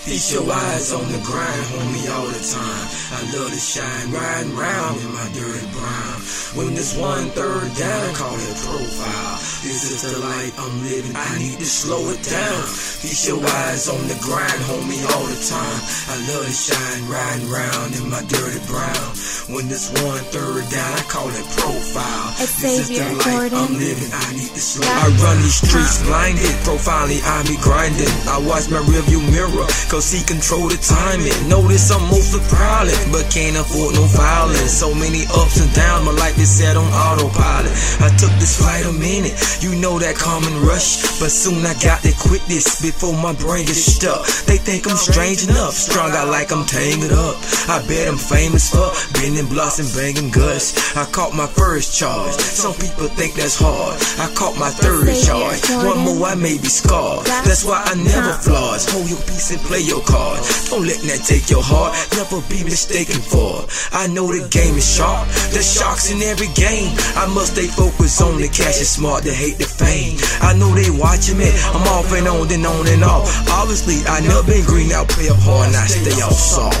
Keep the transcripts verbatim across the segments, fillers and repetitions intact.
Feast your eyes on the grind, homie, all the time. I love to shine, riding round in my dirty brown. When this one third down, I call it profile. This is the life I'm living, I need to slow it down. Feast your eyes on the grind, homie, all the time. I love to shine, riding round in my dirty brown. When this one third down, I call it profile. This is the life I'm living, I need to slow it down. I run these streets blinded, profiling, I be grinding. I watch my rearview mirror, cause he control the timing. Notice I'm mostly prowling, but can't afford no violence. So many ups and downs, my life is set on autopilot. I took this flight a minute, you know that common rush, but soon I got to quit this before my brain gets stuck. They think I'm strange enough, strung out like I'm tangled up. I bet I'm famous for bending blocks and banging guts. I caught my first charge, some people think that's hard. I caught my third charge, one more I may be scarred. That's why I never flaws. Hold your peace and play your card. Don't let that take your heart, never be mistaken for. I know the game is sharp, there's sharks in every game. I must stay focused on the cash, it's smart to hate the fame. I know they watching me, I'm off and on, then on and off. Obviously I never been green, I'll play up hard and I stay off soft.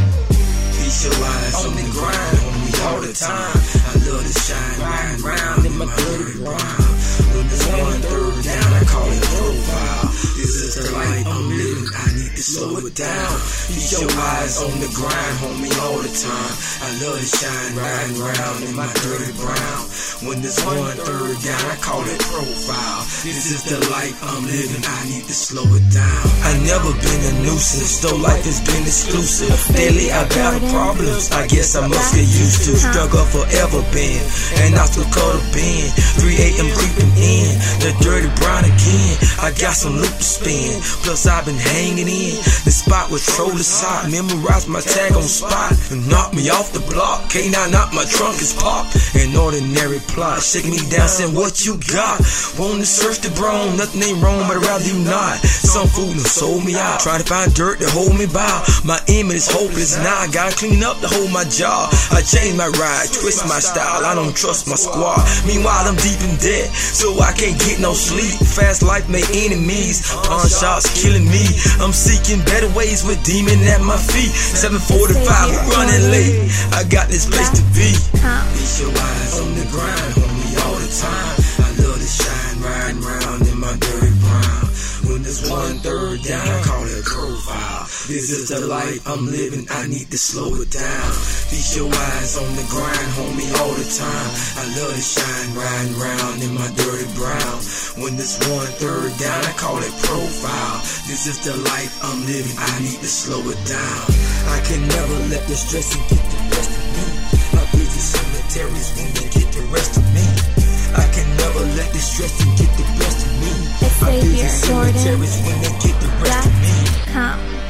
Feast your eyes on the grind, homie, all the time. I love to shine, riding round in my dirty brown. When there's one third down, I call it profile. This is the life I'm living, I need to slow it down. Feast your eyes on the grind, homie, all the time. I love to shine, riding round in my dirty brown. When there's one third down, I call it profile. This is the life I'm living, I need to slow it down. I never been a nuisance, though life has been exclusive. Daily I battle problems, I guess I must get used to. Struggle forever been, and I still caught a bend. three A M creeping in, the dirty brown again. I got some loop to spin, plus I've been hanging in the spot with troll aside. Memorize my tag on spot, and knock me off the block. Can't I knock my trunk is popped. An ordinary plot, shake me down, saying what you got. Wanna search the brown, nothing ain't wrong, but I'd rather you not. Some fool done sold me out, try to find dirt to hold me by. My image is hopeless now, I gotta clean up to hold my jaw. I changed my ride, twist my style, I don't trust my squad. Meanwhile I'm deep in debt, so I can't get no sleep. Fast life made enemies, pawn shots killing me. I'm seeking better ways with demon at my feet. seven forty-five, running late, I got this place to be. Feast your eyes on the grind, homie, all the time. I love to shine, riding round in my dirty brown. When there's one third down, I call it profile. This is the life I'm living, I need to slow it down. Feast your eyes on the grind, homie, all the time. I love to shine, riding round in my dirty brown. When there's one third down, I call it profile. This is the life I'm living, I need to slow it down. I can never let the stressing get the best of me. My busy cemeteries when they get the rest of me. I can never let the stressing get the best of me. My busy cemeteries when they get the rest of me.